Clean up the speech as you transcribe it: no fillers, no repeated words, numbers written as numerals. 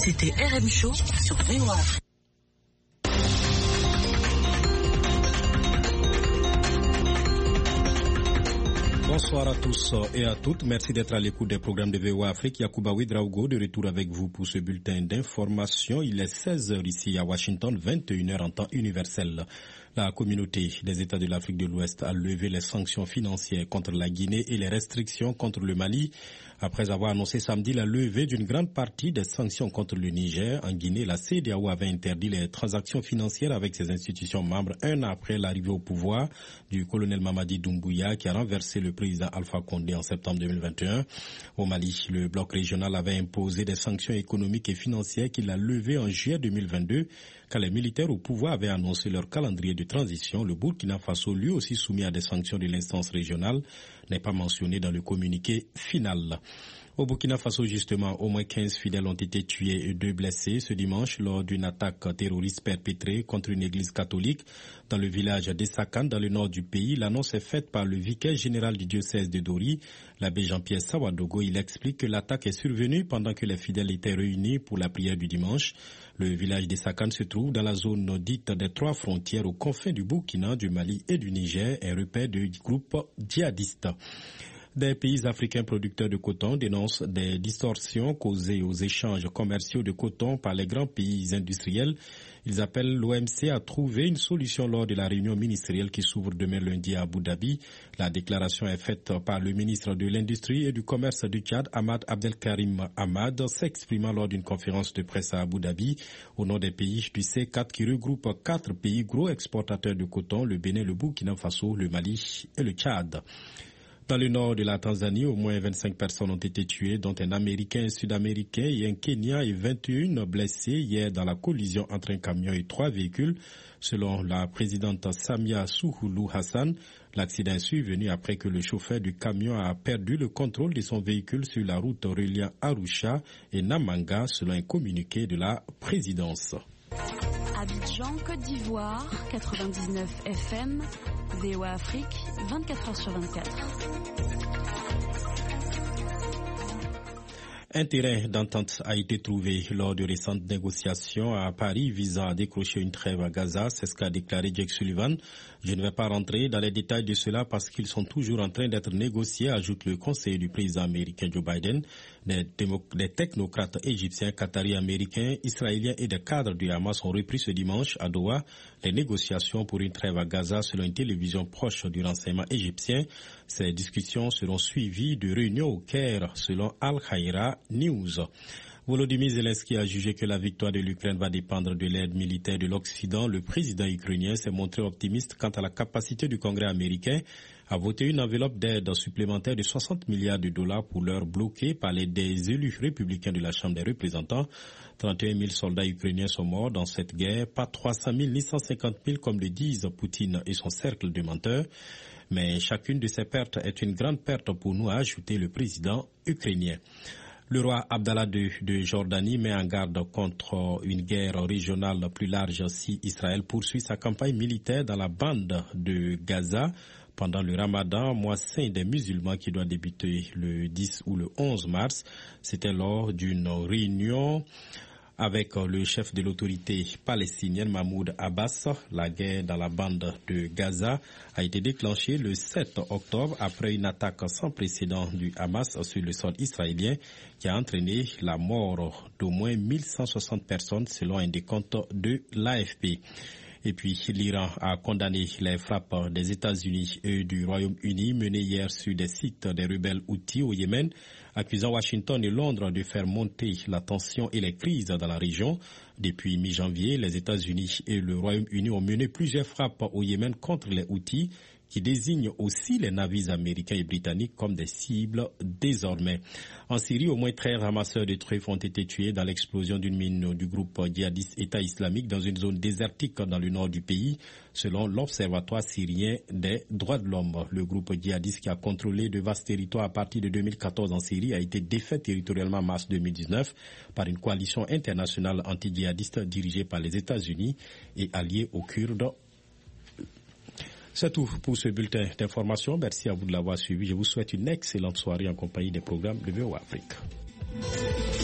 C'était RM Show sur VOA. Bonsoir à tous et à toutes. Merci d'être à l'écoute des programmes de VOA Afrique. Yacouba Ouedraogo de retour avec vous pour ce bulletin d'information. Il est 16h ici à Washington, 21h en temps universel. La communauté des États de l'Afrique de l'Ouest a levé les sanctions financières contre la Guinée et les restrictions contre le Mali. Après avoir annoncé samedi la levée d'une grande partie des sanctions contre le Niger, en Guinée, la CEDEAO avait interdit les transactions financières avec ses institutions membres un an après l'arrivée au pouvoir du colonel Mamadi Doumbouya qui a renversé le président Alpha Condé en septembre 2021. Au Mali, le bloc régional avait imposé des sanctions économiques et financières qu'il a levées en juillet 2022 quand les militaires au pouvoir avaient annoncé leur calendrier de transition. Le Burkina Faso, lui aussi soumis à des sanctions de l'instance régionale, n'est pas mentionné dans le communiqué final. Au Burkina Faso, justement, au moins 15 fidèles ont été tués et 2 blessés ce dimanche lors d'une attaque terroriste perpétrée contre une église catholique dans le village d'Essakan, dans le nord du pays. L'annonce est faite par le vicaire général du diocèse de Dori, l'abbé Jean-Pierre Sawadogo. Il explique que l'attaque est survenue pendant que les fidèles étaient réunis pour la prière du dimanche. Le village d'Essakan se trouve dans la zone dite des 3 frontières aux confins du Burkina, du Mali et du Niger, un repère de groupes djihadistes. Des pays africains producteurs de coton dénoncent des distorsions causées aux échanges commerciaux de coton par les grands pays industriels. Ils appellent l'OMC à trouver une solution lors de la réunion ministérielle qui s'ouvre demain lundi à Abu Dhabi. La déclaration est faite par le ministre de l'Industrie et du Commerce du Tchad, Ahmad Abdelkarim Ahmad, s'exprimant lors d'une conférence de presse à Abu Dhabi au nom des pays du C4 qui regroupe 4 pays gros exportateurs de coton, le Bénin, le Burkina Faso, le Mali et le Tchad. Dans le nord de la Tanzanie, au moins 25 personnes ont été tuées, dont un Américain, un Sud-Américain et un Kenyan et 21 blessés hier dans la collision entre un camion et 3 véhicules. Selon la présidente Samia Suluhu Hassan, l'accident est survenu après que le chauffeur du camion a perdu le contrôle de son véhicule sur la route reliant Arusha et Namanga, selon un communiqué de la présidence. Abidjan, Côte d'Ivoire, 99 FM, VOA Afrique, 24h sur 24. Un terrain d'entente a été trouvé lors de récentes négociations à Paris visant à décrocher une trêve à Gaza, c'est ce qu'a déclaré Jake Sullivan. Je ne vais pas rentrer dans les détails de cela parce qu'ils sont toujours en train d'être négociés, ajoute le conseiller du président américain Joe Biden. Des technocrates égyptiens, qataris, américains, israéliens et des cadres du Hamas ont repris ce dimanche à Doha les négociations pour une trêve à Gaza selon une télévision proche du renseignement égyptien. Ces discussions seront suivies de réunions au Caire selon Al-Khayra News. Volodymyr Zelensky a jugé que la victoire de l'Ukraine va dépendre de l'aide militaire de l'Occident. Le président ukrainien s'est montré optimiste quant à la capacité du Congrès américain à voter une enveloppe d'aide supplémentaire de 60 milliards de dollars pour l'heure bloquée par des élus républicains de la Chambre des représentants. 31 000 soldats ukrainiens sont morts dans cette guerre, pas 300 000 ni 150 000 comme le disent Poutine et son cercle de menteurs. Mais chacune de ces pertes est une grande perte pour nous, a ajouté le président ukrainien. Le roi Abdallah de Jordanie met en garde contre une guerre régionale plus large si Israël poursuit sa campagne militaire dans la bande de Gaza pendant le Ramadan, mois saint des musulmans qui doit débuter le 10 ou le 11 mars. C'était lors d'une réunion avec le chef de l'autorité palestinienne Mahmoud Abbas. La guerre dans la bande de Gaza a été déclenchée le 7 octobre après une attaque sans précédent du Hamas sur le sol israélien qui a entraîné la mort d'au moins 1160 personnes selon un décompte de l'AFP. Et puis l'Iran a condamné les frappes des États-Unis et du Royaume-Uni menées hier sur des sites des rebelles Houthis au Yémen, accusant Washington et Londres de faire monter la tension et les crises dans la région. Depuis mi-janvier, les États-Unis et le Royaume-Uni ont mené plusieurs frappes au Yémen contre les Houthis, qui désignent aussi les navires américains et britanniques comme des cibles désormais. En Syrie, au moins 13 ramasseurs de truffes ont été tués dans l'explosion d'une mine du groupe djihadiste État islamique dans une zone désertique dans le nord du pays, selon l'Observatoire syrien des droits de l'homme. Le groupe djihadiste qui a contrôlé de vastes territoires à partir de 2014 en Syrie a été défait territorialement en mars 2019 par une coalition internationale anti-djihadiste dirigée par les États-Unis et alliée aux Kurdes. C'est tout pour ce bulletin d'information. Merci à vous de l'avoir suivi. Je vous souhaite une excellente soirée en compagnie des programmes de VOA Afrique.